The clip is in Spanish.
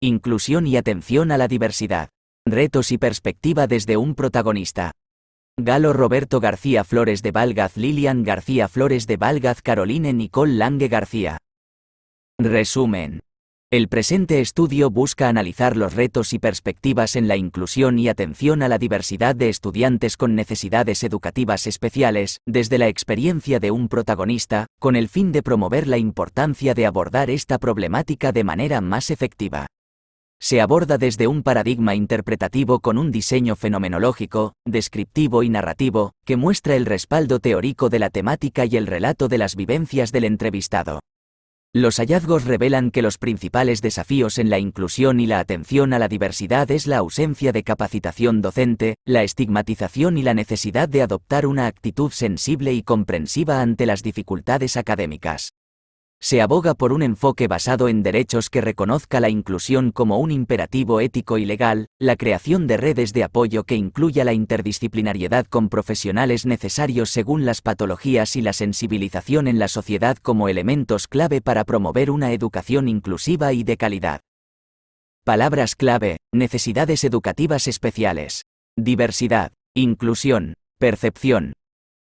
Inclusión y atención a la diversidad. Retos y perspectiva desde un protagonista. Galo Roberto García Flores de Valgaz Lilian García Flores de Valgaz Caroline Nicole Lange García. Resumen. El presente estudio busca analizar los retos y perspectivas en la inclusión y atención a la diversidad de estudiantes con necesidades educativas especiales, desde la experiencia de un protagonista, con el fin de promover la importancia de abordar esta problemática de manera más efectiva. Se aborda desde un paradigma interpretativo con un diseño fenomenológico, descriptivo y narrativo, que muestra el respaldo teórico de la temática y el relato de las vivencias del entrevistado. Los hallazgos revelan que los principales desafíos en la inclusión y la atención a la diversidad es la ausencia de capacitación docente, la estigmatización y la necesidad de adoptar una actitud sensible y comprensiva ante las dificultades académicas. Se aboga por un enfoque basado en derechos que reconozca la inclusión como un imperativo ético y legal, la creación de redes de apoyo que incluya la interdisciplinariedad con profesionales necesarios según las patologías y la sensibilización en la sociedad como elementos clave para promover una educación inclusiva y de calidad. Palabras clave: necesidades educativas especiales, diversidad, inclusión, percepción,